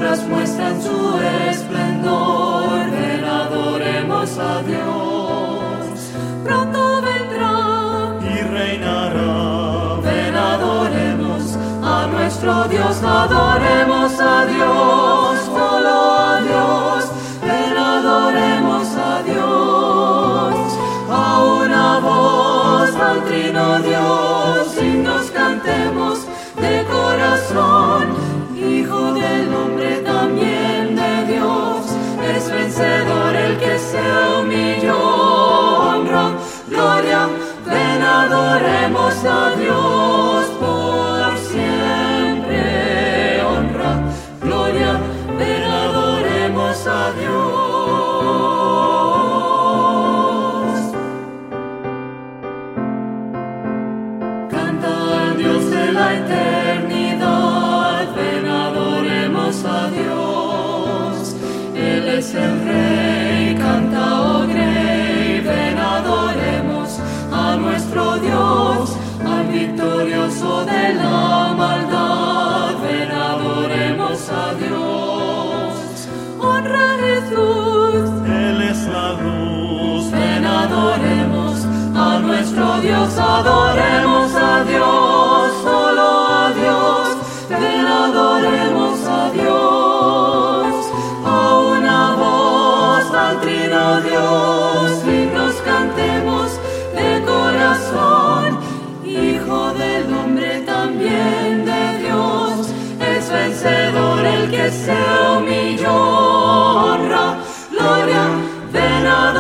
tinieblas muestran su esplendor. Ven, adoremos a Dios. Pronto vendrá y reinará. Ven, adoremos a nuestro Dios, adoremos a Dios, solo a Dios. Ven, adoremos a Dios, a una voz al Trino Dios, himnos cantemos de corazón. Hijo del hombre, también de Dios, es vencedor el que se humilló. Honra, gloria, ven, adoremos a Dios por siempre. Honra, gloria, ven, adoremos a Dios. Canta al Dios de la eternidad, ven, adoremos a Dios. Él es el Rey, canta, oh Grey, ven, adoremos a nuestro Dios, al victorioso de la maldad, ven, adoremos a Dios. Honra a Jesús, Él es la luz. ven, adoremos a nuestro Dios, adoremos a Dios, solo a Dios, ven, adoremos a Dios, a una voz al Trino Dios, himnos cantemos de corazón. Hijo del hombre, también de Dios, es vencedor el que se humilló. Honra, gloria, ven, adoremos